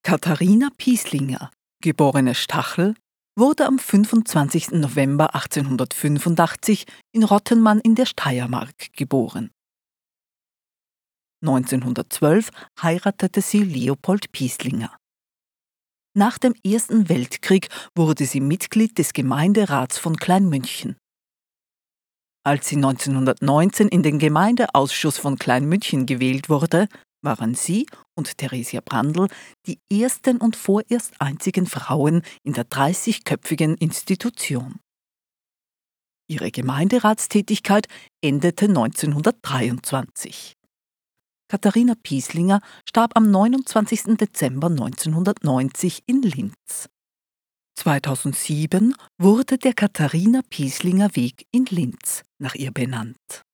Katharina Pieslinger, geborene Stachel, wurde am 25. November 1885 in Rottenmann in der Steiermark geboren. 1912 heiratete sie Leopold Pieslinger. Nach dem Ersten Weltkrieg wurde sie Mitglied des Gemeinderats von Kleinmünchen. Als sie 1919 in den Gemeindeausschuss von Kleinmünchen gewählt wurde, waren sie und Theresia Brandl die ersten und vorerst einzigen Frauen in der 30-köpfigen Institution. Ihre Gemeinderatstätigkeit endete 1923. Katharina Pieslinger starb am 29. Dezember 1990 in Linz. 2007 wurde der Katharina Pieslinger Weg in Linz nach ihr benannt.